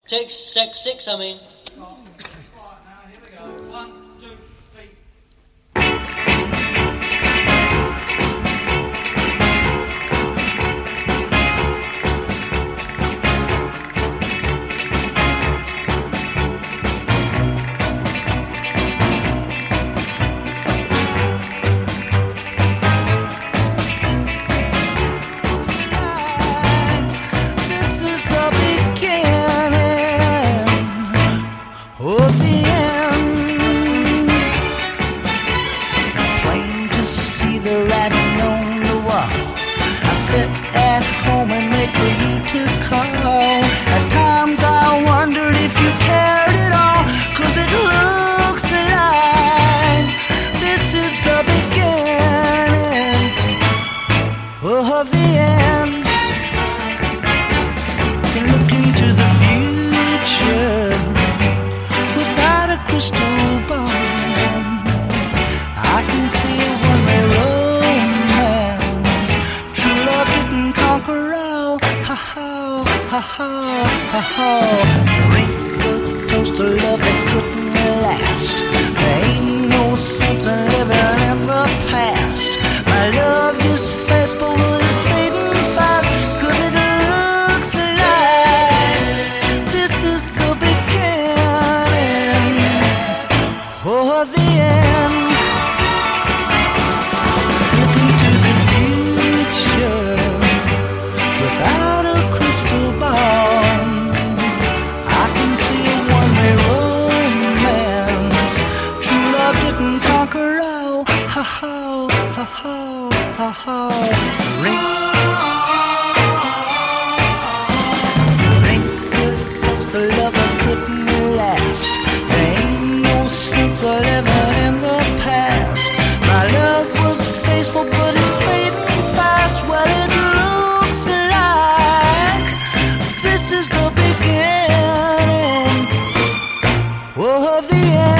Take six, I mean. Right, now, here we go. 1, 2, 3. At times I wondered if you cared at all, 'cause it looks like this is the beginning of the end. Can look into the future without a crystal ball. I can see a one-way romance. True love didn't conquer all. Ha ha. Ha ha, ha ha. Drink the toast to love that couldn't last. There ain't no sense in living in the past. My love is Facebook, is fading fast, 'cause it looks like this is the beginning of the end. Look into the future without a crystal ball. I can see a one-way romance. True love didn't conquer all. Ha ha, ha ha, ha ha. Ring the love that couldn't last. There ain't no sense of living in the past. My love was faithful, but it's fading fast. Well, it looks like this is the beginning of the end.